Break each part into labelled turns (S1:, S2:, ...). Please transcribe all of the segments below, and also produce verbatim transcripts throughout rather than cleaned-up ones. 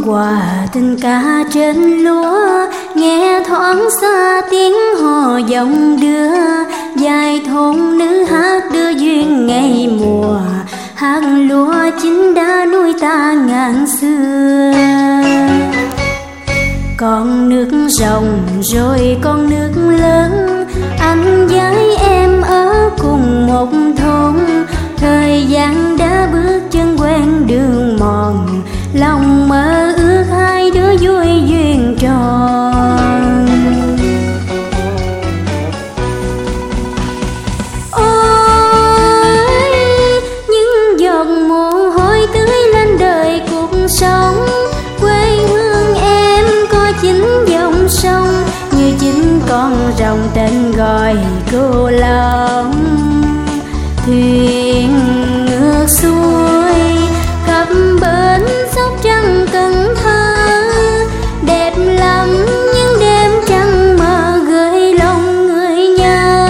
S1: hòa tình ca trên lúa, nghe thoáng xa tiếng hò giọng đưa. Dài thôn nữ hát đưa duyên ngày mùa, hát lúa chín đã nuôi ta ngàn xưa. Con nước rồng rồi con nước lớn, anh với em ở cùng một thôn. Thời gian đã bước chân quen đường mòn, lòng mơ ước hai đứa vui duyên tròn. Ôi những giọt mồ hôi tưới lên đời cuộc sống, quê hương em có chín dòng sông, như chín con rồng tên gọi cô lòng. Thuyền ngược xuôi khắp bến Sóc Trăng Cần Thơ, đẹp lắm những đêm trăng mơ gửi lòng người nhớ.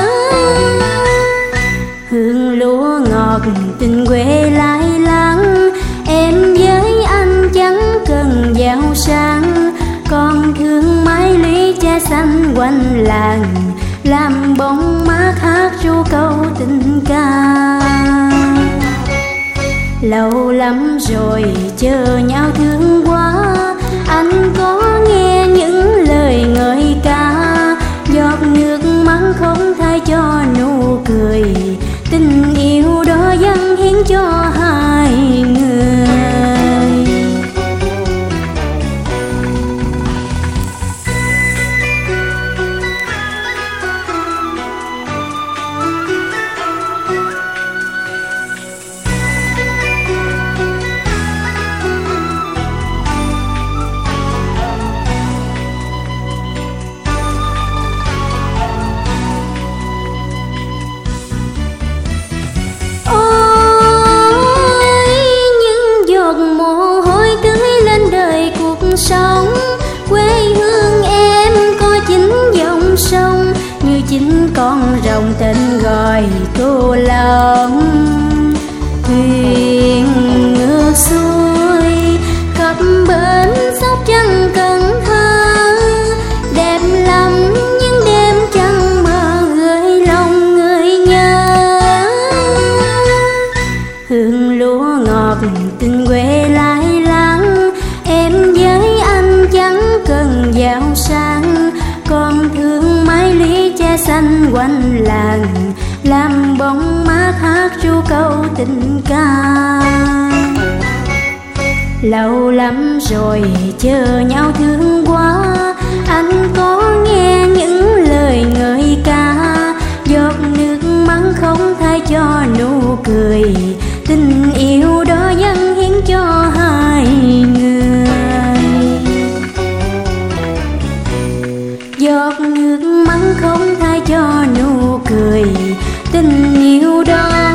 S1: Hương lúa ngọt tình quê lai lắng, em với anh chẳng cần giàu sang. Con thương mái lũy cha xanh quanh làng, làm bóng mát hát ru câu tình ca. Lâu lắm rồi chờ nhau thương quá, anh có nghe những lời ngợi ca. Giọt nước mắt không thay cho nụ cười, tình yêu đó dâng hiến cho hai người. Sống quê hương em có chín dòng sông, như chín con rồng tên gọi cô lòng. Thuyền ngược xuôi khắp bến Sóc Trăng Cần Thơ, đẹp lắm những đêm trăng mơ gửi lòng người nhớ. Hương lúa ngọt tình quê lai lắng, em với anh chẳng cần giàu sang. Con thương mái lũy cha xanh quanh làng, làm bóng mát hát ru câu tình ca. Lâu lắm rồi chờ nhau thương quá, anh có nghe những lời ngợi ca. Giọt nước mắt không thay cho nụ cười, tình yêu đó dâng hiến cho hai người. Giọt nước mắt không thay cho nụ cười, tình yêu đó